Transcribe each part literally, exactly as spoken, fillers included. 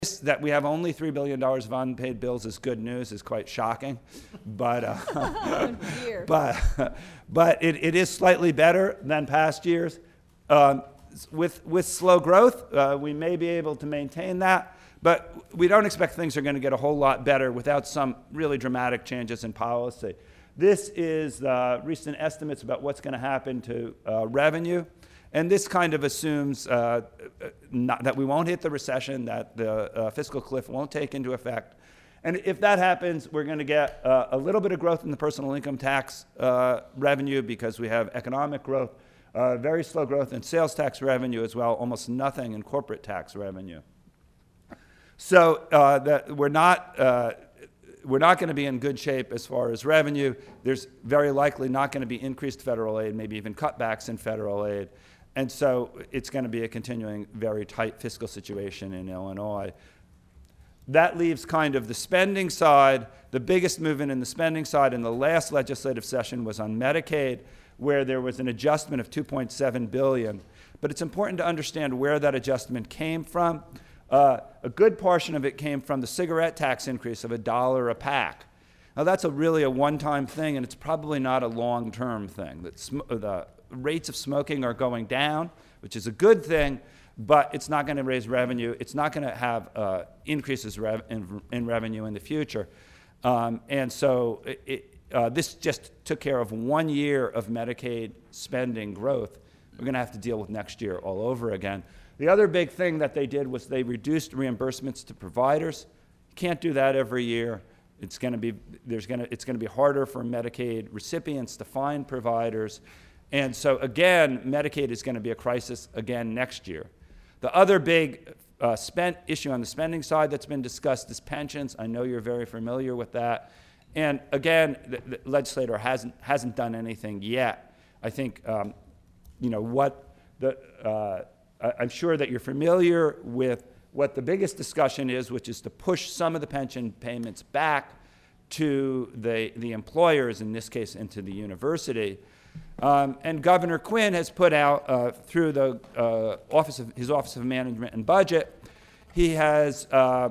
That we have only three billion dollars of unpaid bills is good news is quite shocking, but uh, but but it, it is slightly better than past years. Um, with with slow growth, uh, we may be able to maintain that, but we don't expect things are going to get a whole lot better without some really dramatic changes in policy. This is uh, recent estimates about what's going to happen to uh, revenue. And this kind of assumes uh, not, that we won't hit the recession, that the uh, fiscal cliff won't take into effect. And if that happens, we're going to get uh, a little bit of growth in the personal income tax uh, revenue because we have economic growth, uh, very slow growth in sales tax revenue as well, almost nothing in corporate tax revenue. So uh, that we're not, uh, we're not going to be in good shape as far as revenue. There's very likely not going to be increased federal aid, maybe even cutbacks in federal aid. And so it's going to be a continuing very tight fiscal situation in Illinois. That leaves kind of the spending side. The biggest movement in the spending side in the last legislative session was on Medicaid, where there was an adjustment of two point seven billion dollars. But it's important to understand where that adjustment came from. Uh, a good portion of it came from the cigarette tax increase of a dollar a pack. Now that's a really a one-time thing, and it's probably not a long-term thing. That sm- the rates of smoking are going down, which is a good thing, but it's not going to raise revenue. It's not going to have uh, increases rev- in, in revenue in the future. Um, and so it, it, uh, this just took care of one year of Medicaid spending growth. We're going to have to deal with next year all over again. The other big thing that they did was they reduced reimbursements to providers. You can't do that every year. It's going to be there's going to it's going to be harder for Medicaid recipients to find providers. And so, again, Medicaid is going to be a crisis again next year. The other big uh, spent issue on the spending side that's been discussed is pensions. I know you're very familiar with that. And again, the, the legislator hasn't hasn't done anything yet. I think, um, you know, what the uh, I, I'm sure that you're familiar with what the biggest discussion is, which is to push some of the pension payments back to the the employers, in this case, into the university. Um, and Governor Quinn has put out, uh, through the uh, office of his Office of Management and Budget, he has uh,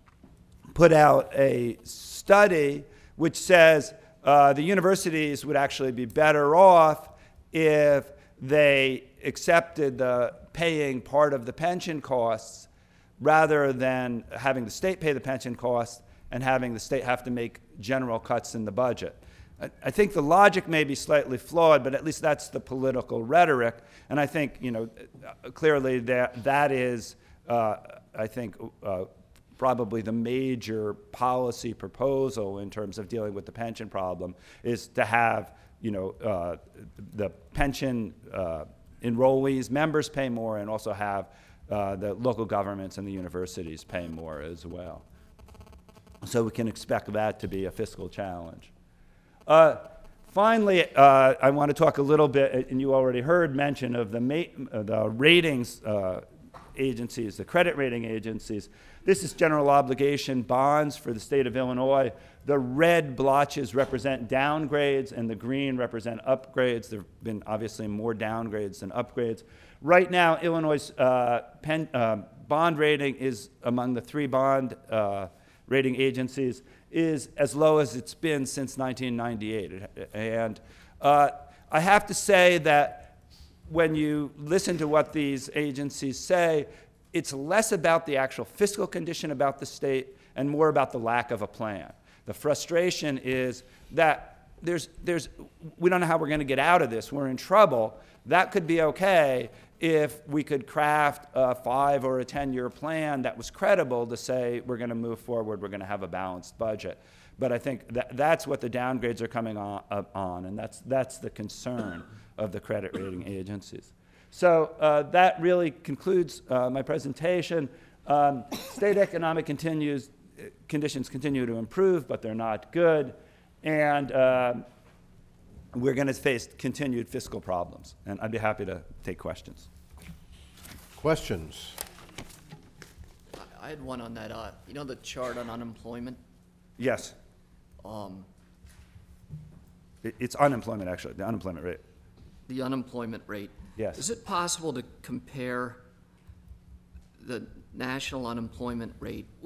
put out a study which says uh, the universities would actually be better off if they accepted the paying part of the pension costs rather than having the state pay the pension costs and having the state have to make general cuts in the budget. I think the logic may be slightly flawed, but at least that's the political rhetoric. And I think, you know, clearly that that is, uh, I think, uh, probably the major policy proposal in terms of dealing with the pension problem is to have, you know, uh, the pension uh, enrollees, members pay more, and also have uh, the local governments and the universities pay more as well. So we can expect that to be a fiscal challenge. Uh, finally, uh, I want to talk a little bit, and you already heard mention of the, ma- uh, the ratings uh, agencies, the credit rating agencies. This is general obligation bonds for the state of Illinois. The red blotches represent downgrades, and the green represent upgrades. There have been obviously more downgrades than upgrades. Right now, Illinois' uh, pen, uh, bond rating is among the three bond uh, rating agencies is as low as it's been since nineteen ninety-eight. And uh, I have to say that when you listen to what these agencies say, it's less about the actual fiscal condition about the state and more about the lack of a plan. The frustration is that there's, there's, we don't know how we're going to get out of this. We're in trouble. That could be okay if we could craft a five or a ten-year plan that was credible to say we're going to move forward, we're going to have a balanced budget. But I think that that's what the downgrades are coming on, up on, and that's that's the concern of the credit rating agencies. So uh, that really concludes uh, my presentation. Um, state economic continues, conditions continue to improve, but they're not good, and uh, we're going to face continued fiscal problems. And I'd be happy to take questions. Questions? I had one on that. Uh, you know the chart on unemployment? Yes. Um, it, it's unemployment, actually, the unemployment rate. the unemployment rate. Yes. Is it possible to compare the national unemployment rate